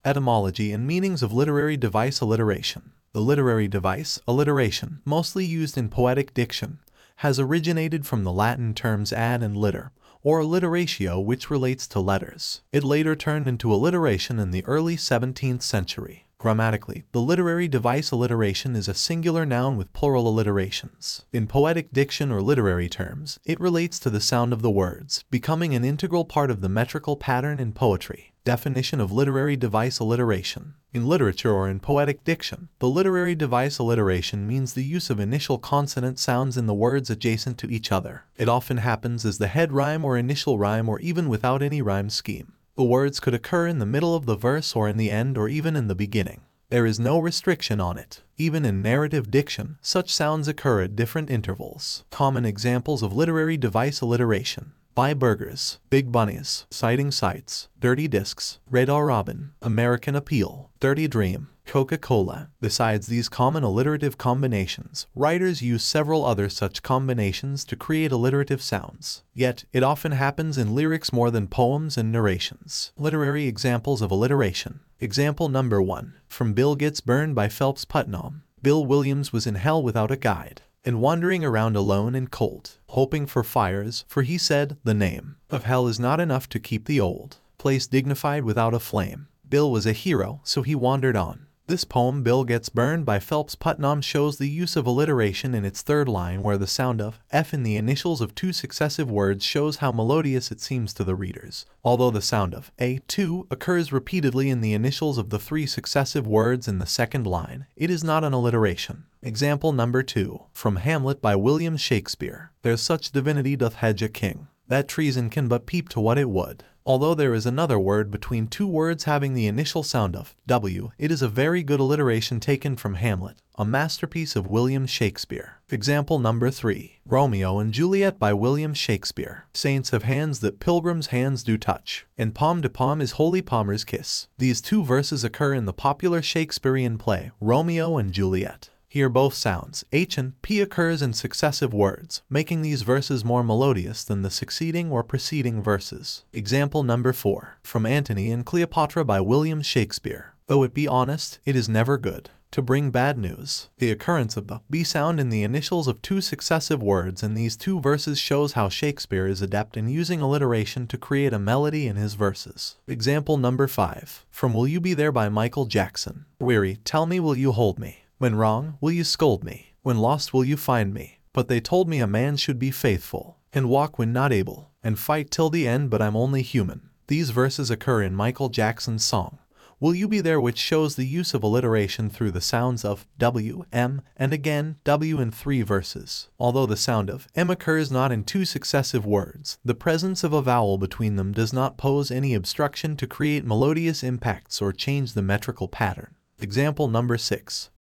Etymology and meanings of literary device alliteration. The literary device, alliteration, mostly used in poetic diction, has originated from the Latin terms ad and liter, or alliteratio, which relates to letters. It later turned into alliteration in the early 17th century. Grammatically, the literary device alliteration is a singular noun with plural alliterations. In poetic diction or literary terms, it relates to the sound of the words, becoming an integral part of the metrical pattern in poetry. Definition of literary device alliteration. In literature or in poetic diction, the literary device alliteration means the use of initial consonant sounds in the words adjacent to each other. It often happens as the head rhyme or initial rhyme or even without any rhyme scheme. The words could occur in the middle of the verse or in the end or even in the beginning. There is no restriction on it. Even in narrative diction, such sounds occur at different intervals. Common examples of literary device alliteration: Buy Burgers, Big Bunnies, Citing Sites, Dirty Discs, Red R. Robin, American Appeal, Dirty Dream, Coca-Cola. Besides these common alliterative combinations, writers use several other such combinations to create alliterative sounds. Yet, it often happens in lyrics more than poems and narrations. Literary examples of alliteration. Example number 1. From Bill Gets Burned by Phelps Putnam. Bill Williams was in hell without a guide, and wandering around alone and cold, hoping for fires, for he said, the name of hell is not enough to keep the old place dignified without a flame. Bill was a hero, so he wandered on. This poem, Bill Gets Burned by Phelps Putnam, shows the use of alliteration in its third line, where the sound of F in the initials of two successive words shows how melodious it seems to the readers. Although the sound of A, too, occurs repeatedly in the initials of the three successive words in the second line, it is not an alliteration. Example number 2. From Hamlet by William Shakespeare. There's such divinity doth hedge a king, that treason can but peep to what it would. Although there is another word between two words having the initial sound of W, it is a very good alliteration taken from Hamlet, a masterpiece of William Shakespeare. Example number 3. Romeo and Juliet by William Shakespeare. Saints have hands that pilgrims' hands do touch, and palm to palm is holy palmer's kiss. These two verses occur in the popular Shakespearean play, Romeo and Juliet. Here both sounds, H and P, occurs in successive words, making these verses more melodious than the succeeding or preceding verses. Example number 4. From Antony and Cleopatra by William Shakespeare. Though it be honest, it is never good to bring bad news. The occurrence of the B sound in the initials of two successive words in these two verses shows how Shakespeare is adept in using alliteration to create a melody in his verses. Example number 5. From Will You Be There by Michael Jackson. Weary, tell me, will you hold me? When wrong, will you scold me? When lost, will you find me? But they told me a man should be faithful, and walk when not able, and fight till the end, but I'm only human. These verses occur in Michael Jackson's song, Will You Be There, which shows the use of alliteration through the sounds of W, M, and again W in 3 verses. Although the sound of M occurs not in two successive words, the presence of a vowel between them does not pose any obstruction to create melodious impacts or change the metrical pattern. Example number 6.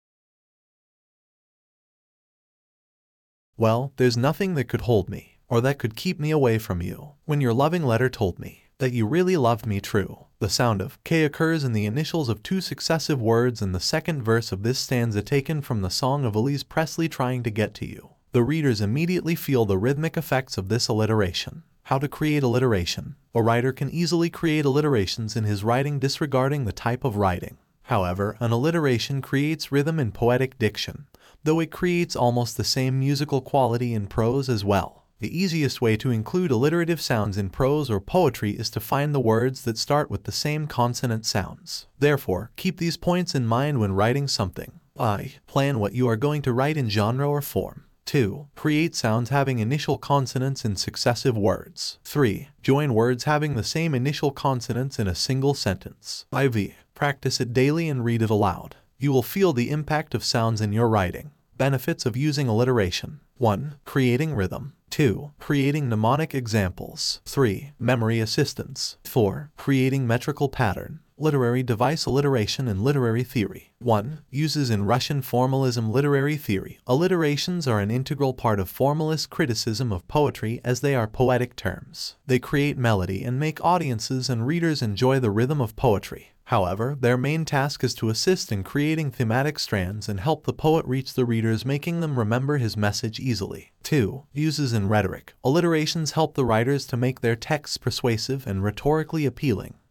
Well, there's nothing that could hold me, or that could keep me away from you, when your loving letter told me that you really loved me true. The sound of K occurs in the initials of two successive words in the second verse of this stanza, taken from the song of Elvis Presley, Trying to Get to You. The readers immediately feel the rhythmic effects of this alliteration. How to create alliteration. A writer can easily create alliterations in his writing disregarding the type of writing. However, an alliteration creates rhythm in poetic diction, though it creates almost the same musical quality in prose as well. The easiest way to include alliterative sounds in prose or poetry is to find the words that start with the same consonant sounds. Therefore, keep these points in mind when writing something. I. Plan what you are going to write in genre or form. 2. Create sounds having initial consonants in successive words. 3. Join words having the same initial consonants in a single sentence. IV. Practice it daily and read it aloud. You will feel the impact of sounds in your writing. Benefits of using alliteration. 1. Creating rhythm. 2. Creating mnemonic examples. 3. Memory assistance. 4. Creating metrical pattern. Literary device alliteration and literary theory. 1. Uses in Russian formalism. Literary theory. Alliterations are an integral part of formalist criticism of poetry, as they are poetic terms. They create melody and make audiences and readers enjoy the rhythm of poetry. However, their main task is to assist in creating thematic strands and help the poet reach the readers, making them remember his message easily. 2. Uses in rhetoric. Alliterations help the writers to make their texts persuasive and rhetorically appealing.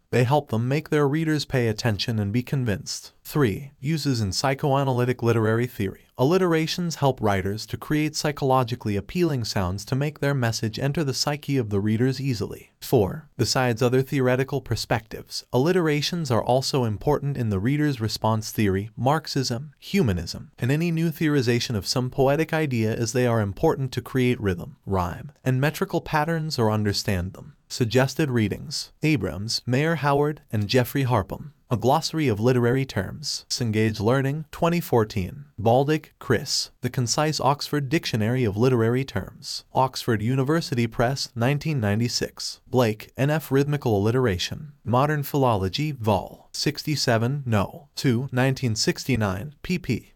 They help them make their readers pay attention and be convinced. 3. Uses in psychoanalytic literary theory. Alliterations help writers to create psychologically appealing sounds to make their message enter the psyche of the readers easily. 4. Besides other theoretical perspectives, alliterations are also important in the reader's response theory, Marxism, humanism, and any new theorization of some poetic idea, as they are important to create rhythm, rhyme, and metrical patterns or understand them. Suggested readings: Abrams, Mayer Howard, and Jeffrey Harpham. A Glossary of Literary Terms. Cengage Learning, 2014. Baldick, Chris. The Concise Oxford Dictionary of Literary Terms. Oxford University Press, 1996. Blake, N.F. Rhythmical Alliteration. Modern Philology, Vol. 67, No. 2, 1969, pp.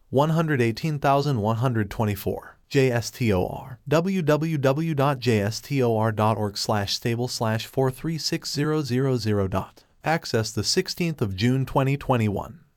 118,124. JSTOR. www.jstor.org/stable/436000. Access the 16th of June 2021.